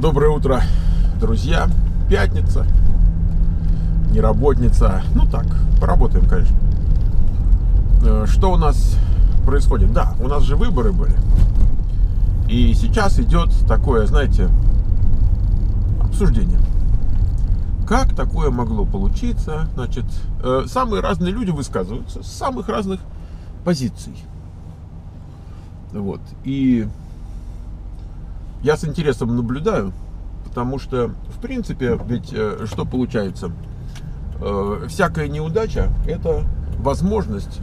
Доброе утро, друзья. Пятница, не работница. Ну так, поработаем, конечно. Что у нас происходит? Да, у нас же выборы были. И сейчас идет такое, знаете, обсуждение. Как такое могло получиться? Значит, самые разные люди высказываются с самых разных позиций. Вот. И я с интересом наблюдаю, потому что, в принципе, ведь что получается? Всякая неудача – это возможность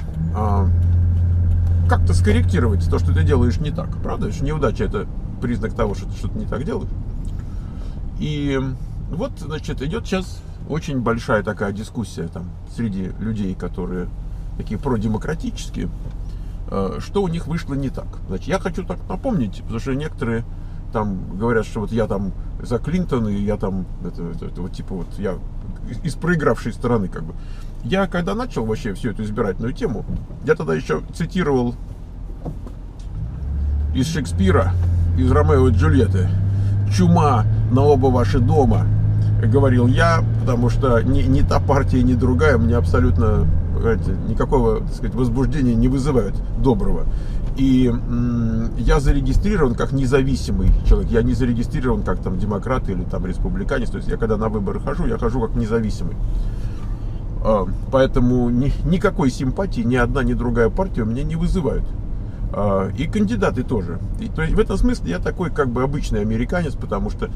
как-то скорректировать то, что ты делаешь не так. Правда? Что неудача – это признак того, что ты что-то не так делаешь. И вот, значит, идет сейчас очень большая такая дискуссия там среди людей, которые такие продемократические, что у них вышло не так. Значит, я хочу так напомнить, потому что некоторые там говорят, что вот я там за Клинтона, и я там, это вот типа вот я из проигравшей стороны как бы. Я когда начал вообще всю эту избирательную тему, я тогда еще цитировал из Шекспира, из Ромео и Джульетты: «Чума на оба ваши дома», говорил я, потому что ни та партия, ни другая мне абсолютно, понимаете, никакого, так сказать, возбуждения не вызывают доброго. И я зарегистрирован как независимый человек. Я не зарегистрирован как там демократ или там республиканец. То есть я когда на выборы хожу, я хожу как независимый. Поэтому никакой симпатии ни одна, ни другая партия у меня не вызывают. И кандидаты тоже. И, то есть в этом смысле я такой как бы обычный американец, потому что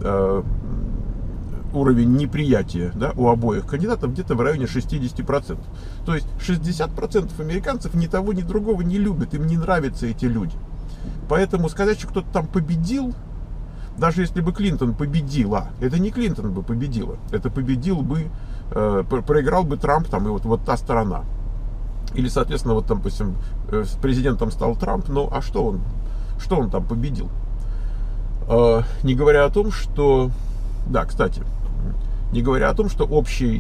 уровень неприятия, да, у обоих кандидатов где-то в районе 60%. То есть 60% американцев ни того, ни другого не любят, им не нравятся эти люди. Поэтому сказать, что кто-то там победил, даже если бы Клинтон победила, это не Клинтон бы победила, это победил бы, проиграл бы Трамп там и вот та сторона. Или, соответственно, вот там, допустим, с президентом стал Трамп, ну а что он там победил? Не говоря о том, что, да, кстати, не говоря о том, что общие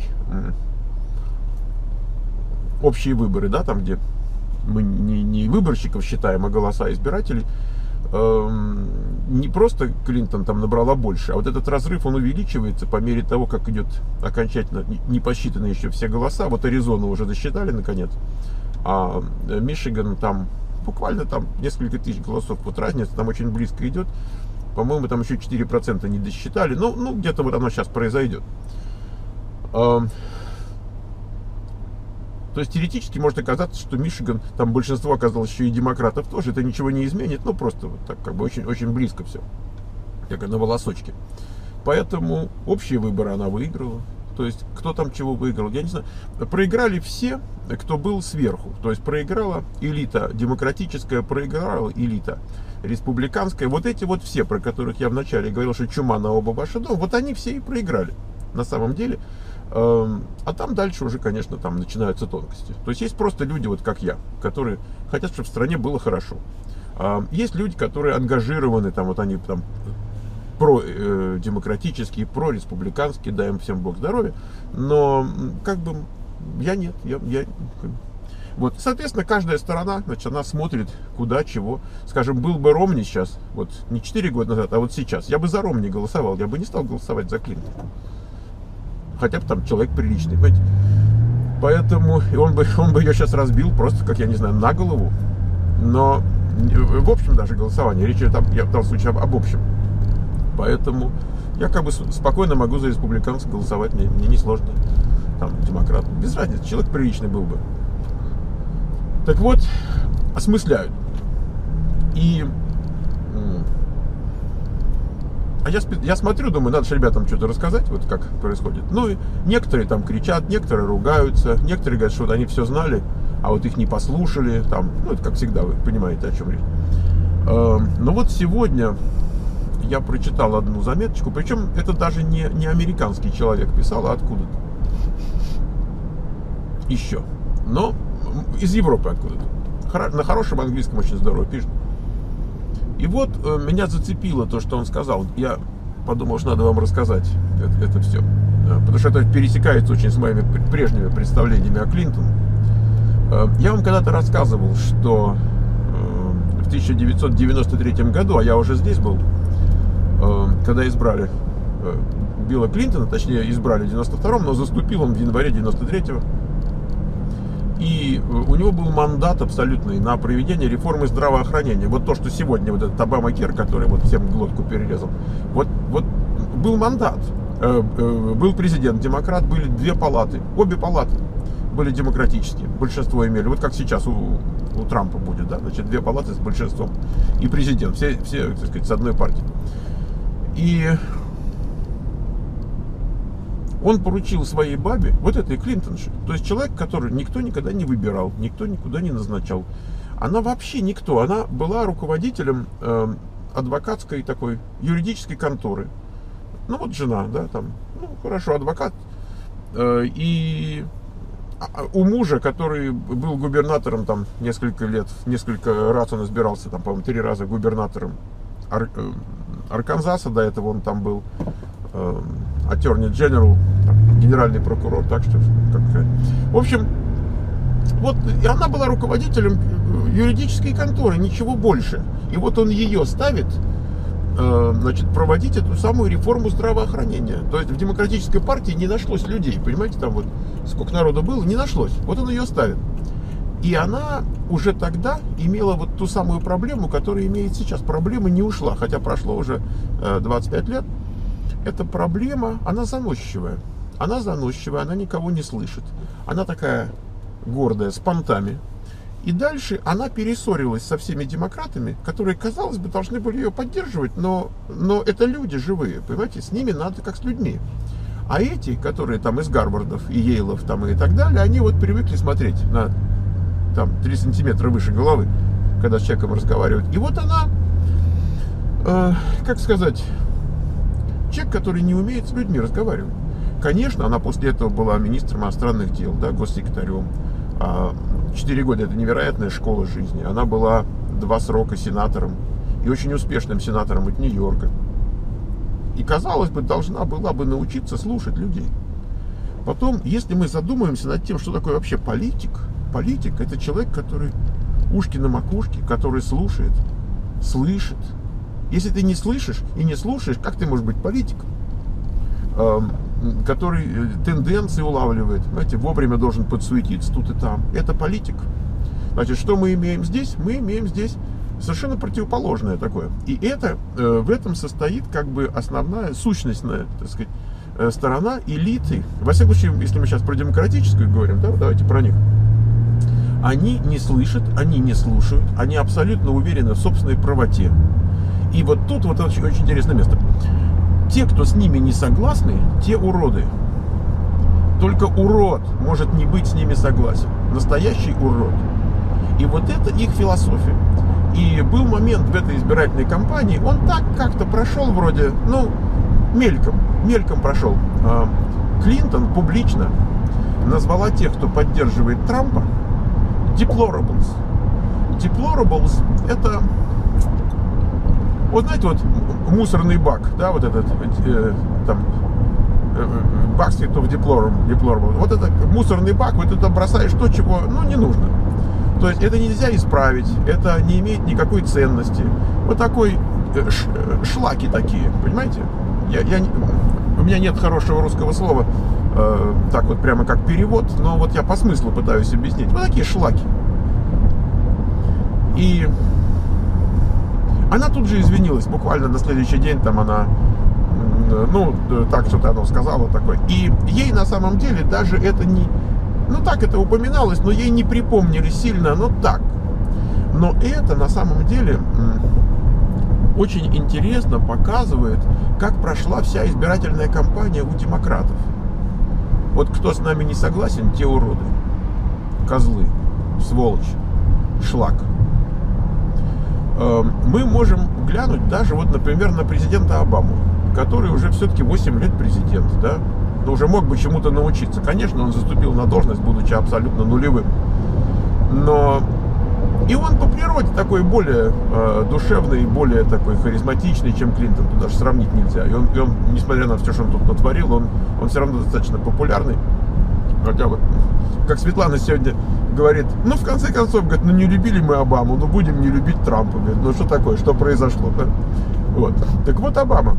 выборы, да, там, где мы не выборщиков считаем, а голоса избирателей, не просто Клинтон там набрала больше, а вот этот разрыв, он увеличивается по мере того, как идет окончательно не посчитаны еще все голоса. Вот Аризону уже досчитали наконец, а Мичиган там буквально там несколько тысяч голосов, вот разница там очень близко идет. По-моему, там еще 4% не досчитали. Ну, где-то вот оно сейчас произойдет. То есть, теоретически может оказаться, что Мичиган, там большинство оказалось еще и демократов тоже. Это ничего не изменит. Ну, просто вот так как бы очень, очень близко все. Как на волосочке. Поэтому общие выборы она выиграла. То есть, кто там чего выиграл, я не знаю. Проиграли все, кто был сверху. То есть, проиграла элита демократическая, проиграла элита республиканская. Вот эти вот все, про которых я вначале говорил, что чума на оба ваши дома, вот они все и проиграли на самом деле. А там дальше уже, конечно, там начинаются тонкости. То есть, есть просто люди, вот как я, которые хотят, чтобы в стране было хорошо. Есть люди, которые ангажированы, там, вот они там про-демократические, про-республиканские, дай им всем Бог здоровья, но как бы я нет, вот, соответственно, каждая сторона, значит, она смотрит куда, чего. Скажем, был бы Ромни сейчас, вот не 4 года назад, а вот сейчас, я бы за Ромни голосовал, я бы не стал голосовать за Клинтона. Хотя бы там человек приличный, понимаете? Поэтому он бы ее сейчас разбил просто, как я не знаю, на голову. Но в общем даже голосование, речь идет в том случае об общем. Поэтому я как бы спокойно могу за республиканцев голосовать, мне не сложно. Там демократ, без разницы, человек приличный был бы. Так вот, осмысляют. И я смотрю, думаю, надо же ребятам что-то рассказать, вот как происходит. Ну, и некоторые там кричат, некоторые ругаются, некоторые говорят, что вот они все знали, а вот их не послушали. Там, ну, это как всегда, вы понимаете, о чем речь. Но вот сегодня я прочитал одну заметочку, причем это даже не американский человек писал, а откуда-то еще. Но из Европы откуда-то. На хорошем английском очень здорово пишет. И вот меня зацепило то, что он сказал. Я подумал, что надо вам рассказать это все. Потому что это пересекается очень с моими прежними представлениями о Клинтоне. Я вам когда-то рассказывал, что в 1993 году, а я уже здесь был, когда избрали Билла Клинтона, точнее избрали в 92-м, но заступил он в январе 93-го. И у него был мандат абсолютный на проведение реформы здравоохранения. Вот то, что сегодня вот этот Обама-Кер, который вот всем глотку перерезал, вот был мандат. Был президент демократ, были две палаты, обе палаты были демократические, большинство имели, вот как сейчас у Трампа будет, да, значит, две палаты с большинством и президент, все, так сказать, с одной партии. И он поручил своей бабе, вот этой Клинтонше, то есть человек, который никто никогда не выбирал, никто никуда не назначал. Она вообще никто, она была руководителем адвокатской такой юридической конторы. Ну вот жена, да, там, ну хорошо, адвокат. И у мужа, который был губернатором там несколько лет, несколько раз он избирался, там, по-моему, 3 раза губернатором Арканзаса, до этого он там был attorney general, генеральный прокурор, так что, в общем, вот, и она была руководителем юридической конторы, ничего больше. И вот он ее ставит, значит, проводить эту самую реформу здравоохранения. То есть в демократической партии не нашлось людей, понимаете, там вот сколько народу было, не нашлось. Вот он ее ставит. И она уже тогда имела вот ту самую проблему, которую имеет сейчас. Проблема не ушла, хотя прошло уже 25 лет. Эта проблема, она заносчивая. Она заносчивая, она никого не слышит. Она такая гордая, с понтами. И дальше она перессорилась со всеми демократами, которые, казалось бы, должны были ее поддерживать, но это люди живые, понимаете, с ними надо как с людьми. А эти, которые там из Гарвардов и Ейлов там и так далее, они вот привыкли смотреть на там 3 сантиметра выше головы, когда с человеком разговаривают. И вот она, как сказать, человек, который не умеет с людьми разговаривать. Конечно, она после этого была министром иностранных дел, да, госсекретарем. 4 года это невероятная школа жизни. Она была 2 срока сенатором и очень успешным сенатором от Нью-Йорка. И, казалось бы, должна была бы научиться слушать людей. Потом, если мы задумаемся над тем, что такое вообще политик, политик — это человек, который ушки на макушке, который слушает, слышит. Если ты не слышишь и не слушаешь, как ты можешь быть политиком? Который тенденции улавливает, знаете, вовремя должен подсуетиться тут и там. Это политик. Значит, что мы имеем здесь? Мы имеем здесь совершенно противоположное такое. И это, в этом состоит как бы основная сущностная, так сказать, сторона элиты. Во всяком случае, если мы сейчас про демократическую говорим, да, давайте про них. Они не слышат, они не слушают, они абсолютно уверены в собственной правоте. И вот тут вот очень, очень интересное место. Те, кто с ними не согласны, те уроды. Только урод может не быть с ними согласен. Настоящий урод. И вот это их философия. И был момент в этой избирательной кампании, он так как-то прошел вроде, ну, мельком прошел. Клинтон публично назвала тех, кто поддерживает Трампа, deplorables. Deplorables — это... Вот знаете, вот мусорный бак, да, вот этот там basket of deplorable. Вот это мусорный бак, вот это бросаешь то, чего, ну, не нужно. То есть это нельзя исправить, это не имеет никакой ценности. Вот такой шлаки такие, понимаете? У меня нет хорошего русского слова, так вот прямо как перевод, но вот я по смыслу пытаюсь объяснить. Вот такие шлаки. И она тут же извинилась, буквально на следующий день там она, ну, так что-то она сказала такое. И ей на самом деле даже это не, ну так это упоминалось, но ей не припомнили сильно, но так. Но это на самом деле очень интересно показывает, как прошла вся избирательная кампания у демократов. Вот кто с нами не согласен, те уроды, козлы, сволочь, шлак. Мы можем глянуть даже, вот, например, на президента Обаму, который уже все-таки 8 лет президент, да, но уже мог бы чему-то научиться. Конечно, он заступил на должность, будучи абсолютно нулевым, но и он по природе такой более душевный, более такой харизматичный, чем Клинтон, тут даже сравнить нельзя. И он, несмотря на все, что он тут натворил, он все равно достаточно популярный. Хотя вот, как Светлана сегодня говорит, ну, в конце концов, говорит, ну, не любили мы Обаму, ну, будем не любить Трампа. Говорит, ну, что такое, что произошло, да? Вот. Так вот, Обама.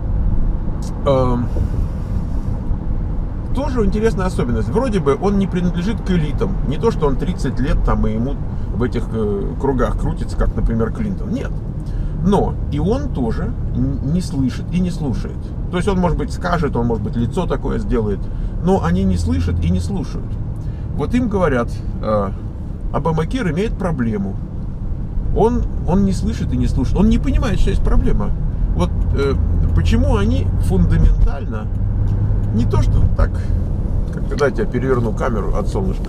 Тоже интересная особенность. Вроде бы он не принадлежит к элитам. Не то, что он 30 лет там и ему в этих кругах крутится, как, например, Клинтон. Нет. Но и он тоже не слышит и не слушает. То есть он, может быть, скажет, он, может быть, лицо такое сделает, но они не слышат и не слушают. Вот им говорят, Обамакер имеет проблему. Он не слышит и не слушает. Он не понимает, что есть проблема. Вот почему они фундаментально, не то что так, как дайте я переверну камеру от солнышка,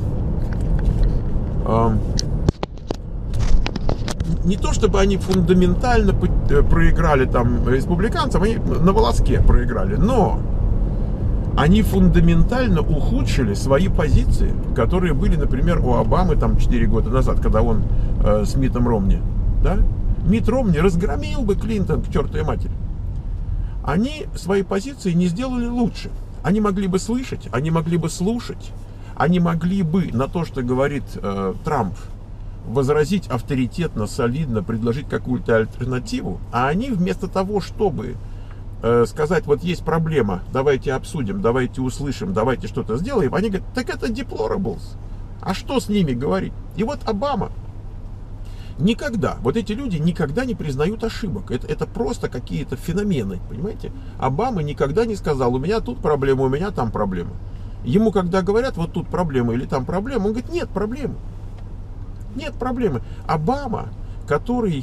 не то чтобы они фундаментально проиграли там республиканцам, они на волоске проиграли, но они фундаментально ухудшили свои позиции, которые были, например, у Обамы там 4 года назад, когда он с Миттом Ромни, да? Митт Ромни разгромил бы Клинтон к чертовой матери. Они свои позиции не сделали лучше. Они могли бы слышать, они могли бы слушать, они могли бы на то, что говорит Трамп, возразить авторитетно, солидно, предложить какую-то альтернативу, а они вместо того, чтобы сказать, вот есть проблема, давайте обсудим, давайте услышим, давайте что-то сделаем, они говорят, так это deplorables, а что с ними говорить? И вот Обама никогда, вот эти люди никогда не признают ошибок, это просто какие-то феномены, понимаете? Обама никогда не сказал, у меня тут проблема, у меня там проблема. Ему когда говорят, вот тут проблема или там проблема, он говорит, нет проблемы. Нет проблемы. Обама, который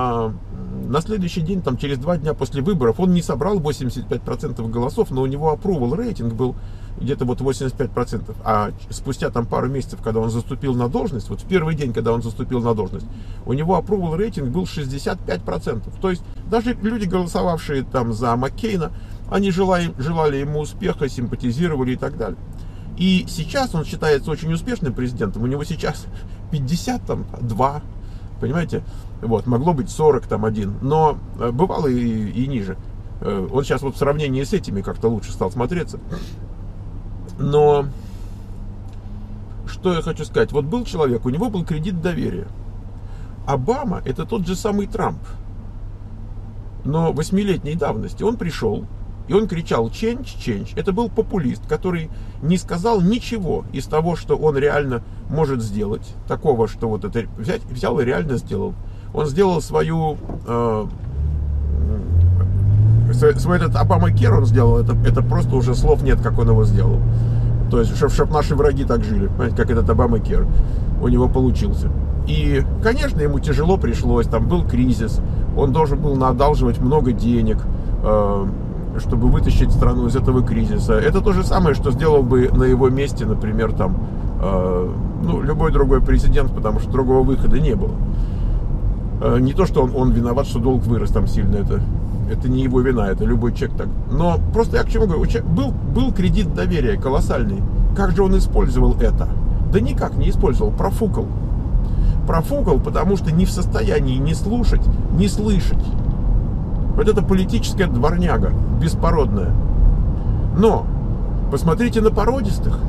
на следующий день, там, через 2 дня после выборов, он не собрал 85% голосов, но у него approval рейтинг был где-то вот 85%. А спустя там пару месяцев, когда он заступил на должность, вот в первый день, когда он заступил на должность, у него approval рейтинг был 65%. То есть даже люди, голосовавшие там за Маккейна, они желали ему успеха, симпатизировали и так далее. И сейчас он считается очень успешным президентом. У него сейчас 52, понимаете? Вот, могло быть 41, но бывало и ниже. Он сейчас вот в сравнении с этими как-то лучше стал смотреться. Но что я хочу сказать? Вот был человек, у него был кредит доверия. Обама — это тот же самый Трамп. Но 8-летней давности он пришел, и он кричал «change, change». Это был популист, который не сказал ничего из того, что он реально может сделать. Такого, что вот это взял и реально сделал. Он сделал свой этот Обамакер, он сделал, это просто уже слов нет, как он его сделал. То есть, чтобы наши враги так жили, понимаете, как этот Обамакер у него получился. И, конечно, ему тяжело пришлось, там был кризис, он должен был одалживать много денег, чтобы вытащить страну из этого кризиса. Это то же самое, что сделал бы на его месте, например, там, любой другой президент, потому что другого выхода не было. Не то, что он виноват, что долг вырос там сильно, это не его вина, это любой человек так. Но просто я к чему говорю, был кредит доверия колоссальный. Как же он использовал это? Да никак не использовал, профукал. Профукал, потому что не в состоянии ни слушать, ни слышать. Вот это политическая дворняга, беспородная. Но посмотрите на породистых.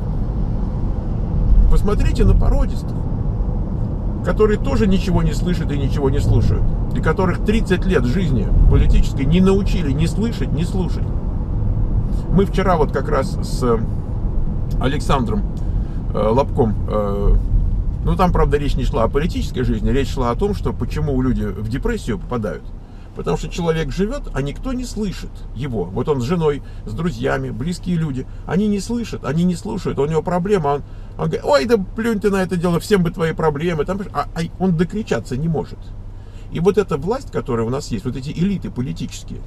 Посмотрите на породистых, которые тоже ничего не слышат и ничего не слушают. И которых 30 лет жизни политической не научили ни слышать, ни слушать. Мы вчера вот как раз с Александром Лобком, там, правда, речь не шла о политической жизни, речь шла о том, что почему люди в депрессию попадают. Потому что человек живет, а никто не слышит его. Вот он с женой, с друзьями, близкие люди. Они не слышат, они не слушают. У него проблема. Он говорит, ой, да плюнь ты на это дело, всем бы твои проблемы. Он докричаться не может. И вот эта власть, которая у нас есть, вот эти элиты политические,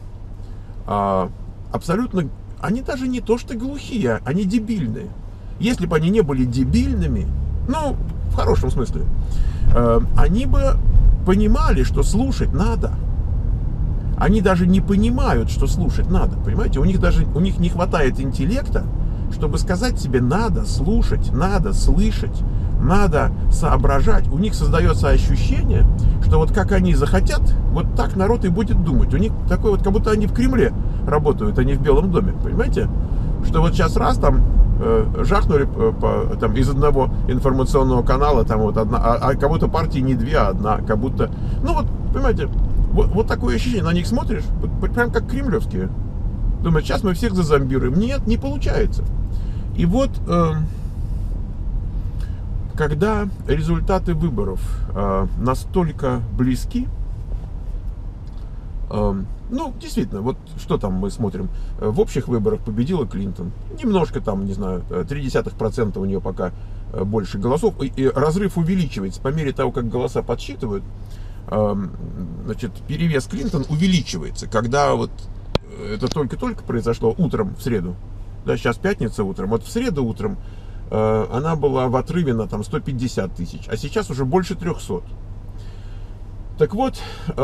абсолютно, они даже не то что глухие, они дебильные. Если бы они не были дебильными, в хорошем смысле, они бы понимали, что слушать надо. Они даже не понимают, что слушать надо, понимаете? У них не хватает интеллекта, чтобы сказать себе надо слушать, надо слышать, надо соображать. У них создается ощущение, что вот как они захотят, вот так народ и будет думать. У них такое вот, как будто они в Кремле работают, а не в Белом доме, понимаете? Что вот сейчас раз там жахнули там, из одного информационного канала, там вот одна, а кого-то партии не две, а одна, как будто, понимаете, Вот такое ощущение, на них смотришь, прям как кремлевские. Думаешь, сейчас мы всех зазомбируем. Нет, не получается. И вот, когда результаты выборов настолько близки, ну, действительно, вот что там мы смотрим. В общих выборах победила Клинтон. Немножко там, не знаю, 0,3% у нее пока больше голосов. И разрыв увеличивается. По мере того, как голоса подсчитывают, значит, перевес Клинтон увеличивается. Когда вот это только-только произошло утром в среду, да, сейчас пятница утром, вот в среду утром она была в отрыве на там 150 тысяч, а сейчас уже больше 300. Так вот,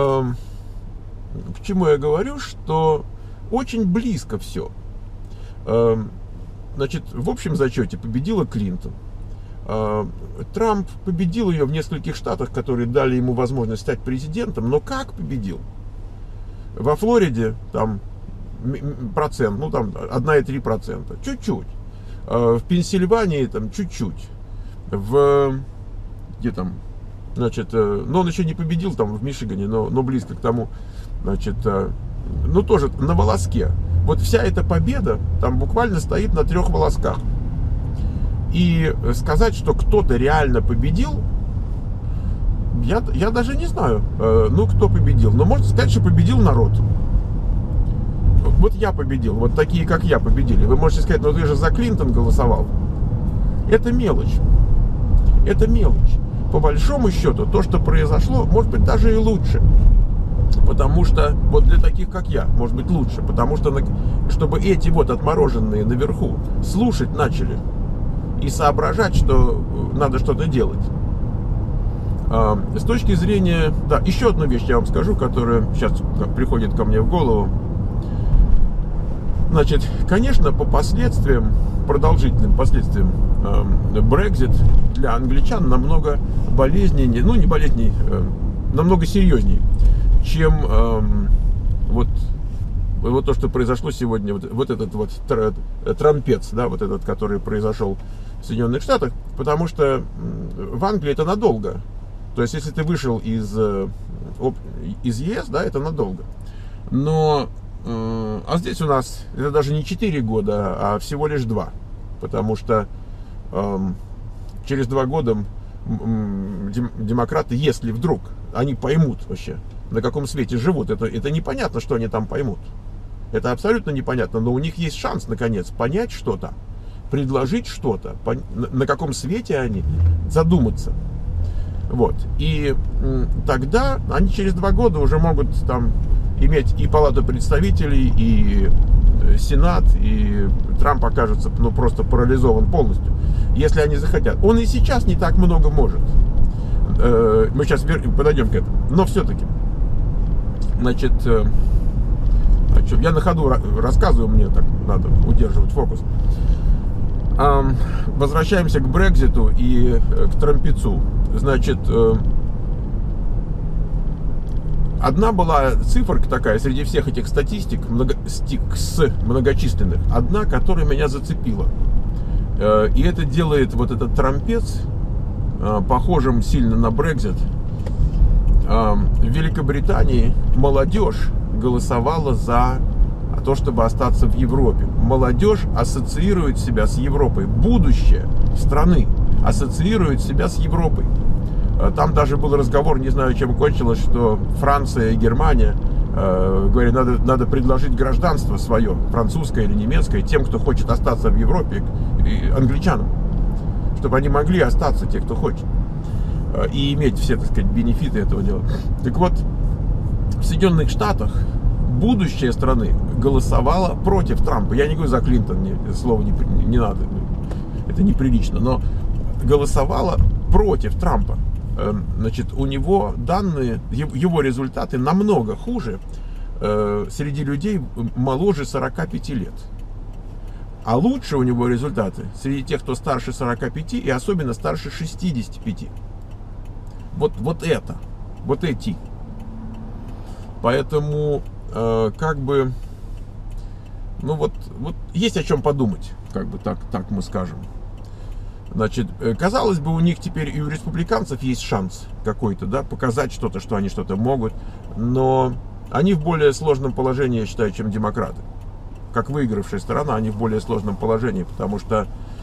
к чему я говорю, что очень близко все. Значит, в общем зачете победила Клинтон. Трамп победил ее в нескольких штатах, которые дали ему возможность стать президентом, но как победил? Во Флориде там процент, ну там 1,3%, чуть-чуть. В Пенсильвании там чуть-чуть. Где там, значит, но он еще не победил там в Мичигане, но близко к тому, значит, ну тоже на волоске. Вот вся эта победа там буквально стоит на 3 волосках. И сказать, что кто-то реально победил, я даже не знаю, ну кто победил. Но можно сказать, что победил народ. Вот я победил, вот такие, как я, победили. Вы можете сказать, ну ты же за Клинтон голосовал. Это мелочь. Это мелочь. По большому счету, то, что произошло, может быть даже и лучше. Потому что, вот для таких, как я, может быть лучше. Потому что, чтобы эти вот отмороженные наверху слушать начали и соображать, что надо что-то делать. С точки зрения... Да, еще одну вещь я вам скажу, которая сейчас приходит ко мне в голову. Значит, конечно, по последствиям, продолжительным последствиям, Brexit для англичан намного болезненнее, ну не болезненнее, намного серьезнее, чем вот то, что произошло сегодня, вот этот вот трампец, да, вот этот, который произошел в Соединенных Штатах, потому что в Англии это надолго. То есть, если ты вышел из ЕС, да, это надолго. Но а здесь у нас это даже не 4 года, а всего лишь 2. Потому что через 2 года демократы, если вдруг они поймут вообще, на каком свете живут, это непонятно, что они там поймут. Это абсолютно непонятно, но у них есть шанс, наконец, понять что-то, предложить что-то, на каком свете они, задуматься. Вот. И тогда они через 2 года уже могут там иметь и Палату представителей, и Сенат, и Трамп окажется, ну, просто парализован полностью, если они захотят. Он и сейчас не так много может. Мы сейчас подойдем к этому. Но все-таки, значит, я на ходу рассказываю, мне так надо удерживать фокус. Возвращаемся к Брекситу и к Трампецу. Значит, одна была циферка такая среди всех этих статистик, многочисленных, одна, которая меня зацепила. И это делает вот этот трампец похожим сильно на Брексит. В Великобритании молодежь голосовала за то, чтобы остаться в Европе. Молодежь ассоциирует себя с Европой. Будущее страны ассоциирует себя с Европой. Там даже был разговор, не знаю, чем кончилось, что Франция и Германия говорят, надо предложить гражданство свое, французское или немецкое, тем, кто хочет остаться в Европе, и англичанам, чтобы они могли остаться, те, кто хочет, и иметь все, так сказать, бенефиты этого дела. Так вот, в Соединенных Штатах будущее страны голосовало против Трампа. Я не говорю за Клинтон, слово не надо, это неприлично, но голосовало против Трампа. Значит, у него данные, его результаты намного хуже среди людей моложе 45 лет. А лучше у него результаты среди тех, кто старше 45 и особенно старше 65. Вот эти. Поэтому, как бы, ну вот есть о чем подумать, как бы так мы скажем. Значит, казалось бы, у них теперь и у республиканцев есть шанс какой-то, да, показать что-то, что они что-то могут, но они в более сложном положении, я считаю, чем демократы. Как выигравшая сторона, они в более сложном положении, потому что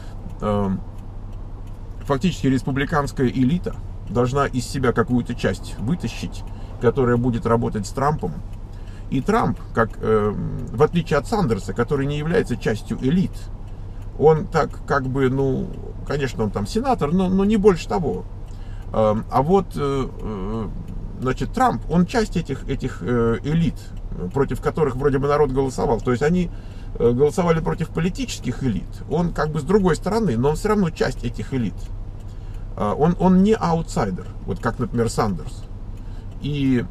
фактически республиканская элита должна из себя какую-то часть вытащить, которая будет работать с Трампом. И Трамп, в отличие от Сандерса, который не является частью элит, он так как бы, ну, конечно, он там сенатор, но не больше того. А вот, значит, Трамп, он часть этих элит, против которых вроде бы народ голосовал. То есть они голосовали против политических элит. Он как бы с другой стороны, но он все равно часть этих элит. Он не аутсайдер, вот как, например, Сандерс. И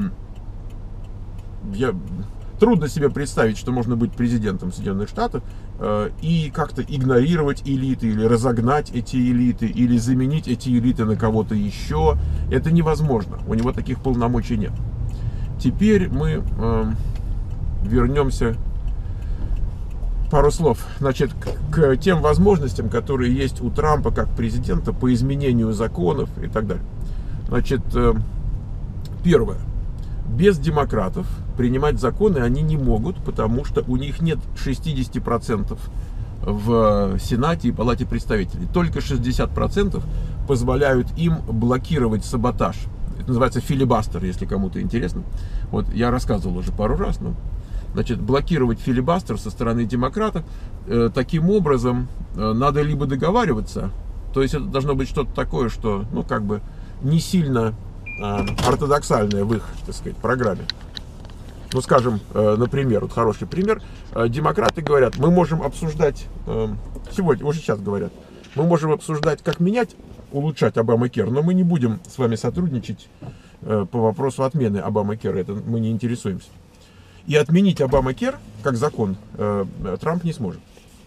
трудно себе представить, что можно быть президентом Соединенных Штатов и как-то игнорировать элиты, или разогнать эти элиты, или заменить эти элиты на кого-то еще. Это невозможно. У него таких полномочий нет. Теперь мы вернемся, пару слов, значит, к тем возможностям, которые есть у Трампа как президента по изменению законов и так далее. Значит, первое. Без демократов принимать законы они не могут, потому что у них нет 60% в Сенате и Палате представителей. Только 60% позволяют им блокировать саботаж. Это называется филибастер, если кому-то интересно. Вот я рассказывал уже пару раз. Значит, блокировать филибастер со стороны демократов. Таким образом, надо либо договариваться, то есть это должно быть что-то такое, что, ну, как бы не сильно ортодоксальное в их, так сказать, программе. Ну, скажем, например, вот хороший пример. Демократы говорят, мы можем обсуждать, сегодня, уже сейчас говорят, мы можем обсуждать, как менять, улучшать Обама-Кер, но мы не будем с вами сотрудничать по вопросу отмены Обама-Кера, это мы не интересуемся. И отменить Обама-Кер, как закон, Трамп не сможет.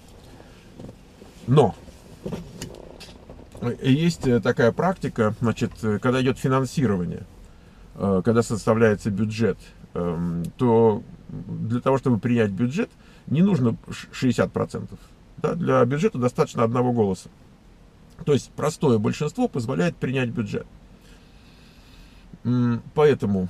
Но есть такая практика, значит, когда идет финансирование, когда составляется бюджет, то для того, чтобы принять бюджет, не нужно 60%. Да? Для бюджета достаточно одного голоса. То есть простое большинство позволяет принять бюджет. Поэтому,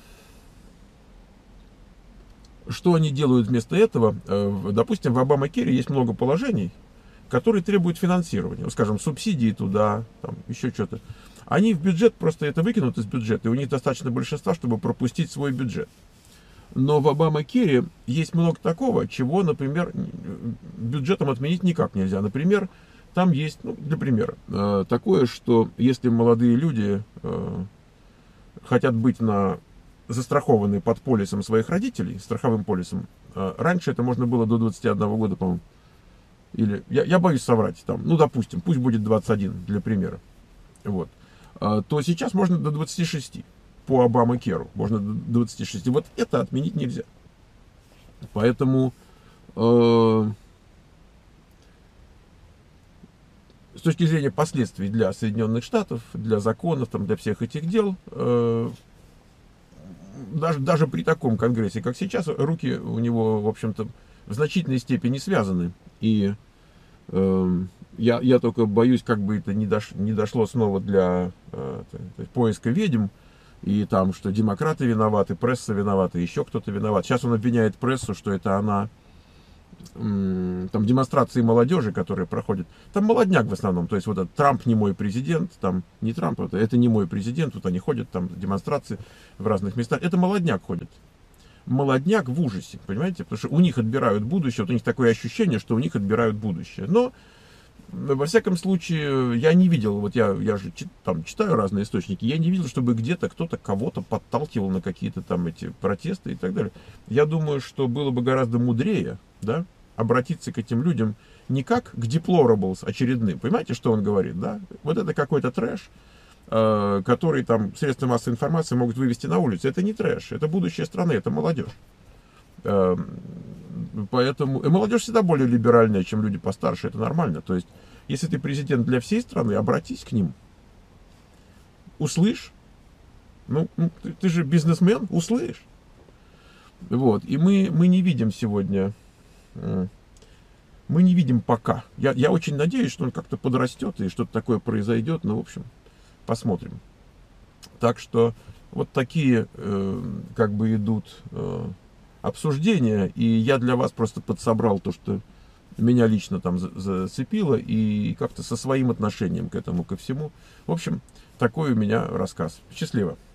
что они делают вместо этого? Допустим, в Обама-Кере есть много положений, которые требуют финансирования. Скажем, субсидии туда, там, еще что-то. Они в бюджет просто это выкинут из бюджета, и у них достаточно большинства, чтобы пропустить свой бюджет. Но в Обама-Кере есть много такого, чего, например, бюджетом отменить никак нельзя. Например, там есть, ну, для примера, такое, что если молодые люди хотят быть застрахованы под полисом своих родителей, страховым полисом, раньше это можно было до 21 года, по-моему, или, я боюсь соврать, там, ну, допустим, пусть будет 21, для примера, вот, то сейчас можно до 26. По Обама-Керу можно до 26. Вот это отменить нельзя. Поэтому с точки зрения последствий для Соединенных Штатов, для законов, там, для всех этих дел, даже при таком конгрессе, как сейчас, руки у него, в общем-то, в значительной степени связаны. И я только боюсь, как бы это не дошло снова для поиска ведьм. И там, что демократы виноваты, пресса виновата, еще кто-то виноват. Сейчас он обвиняет прессу, что это она, там, демонстрации молодежи, которые проходят. Там молодняк в основном. То есть, вот этот Трамп не мой президент, там, не Трамп, это не мой президент. Вот они ходят, там, демонстрации в разных местах. Это молодняк ходит. Молодняк в ужасе, понимаете? Потому что у них отбирают будущее. Вот у них такое ощущение, что у них отбирают будущее. Но во всяком случае, я не видел, вот я же там читаю разные источники, я не видел, чтобы где-то кто-то кого-то подталкивал на какие-то там эти протесты и так далее. Я думаю, что было бы гораздо мудрее, да, обратиться к этим людям не как к deplorables очередным. Понимаете, что он говорит, да? Вот это какой-то трэш, который там средства массовой информации могут вывести на улицу. Это не трэш, это будущее страны, это молодежь. Поэтому и молодежь всегда более либеральная, чем люди постарше, это нормально. То есть, если ты президент для всей страны, обратись к ним. Услышь. Ну, ты же бизнесмен, услышь. Вот. И мы не видим сегодня мы не видим пока. Я очень надеюсь, что он как-то подрастет и что-то такое произойдет. Но, в общем, посмотрим. Так что вот такие как бы идут обсуждения. И я для вас просто подсобрал то, что меня лично там зацепило. И как-то со своим отношением к этому, ко всему. В общем, такой у меня рассказ. Счастливо.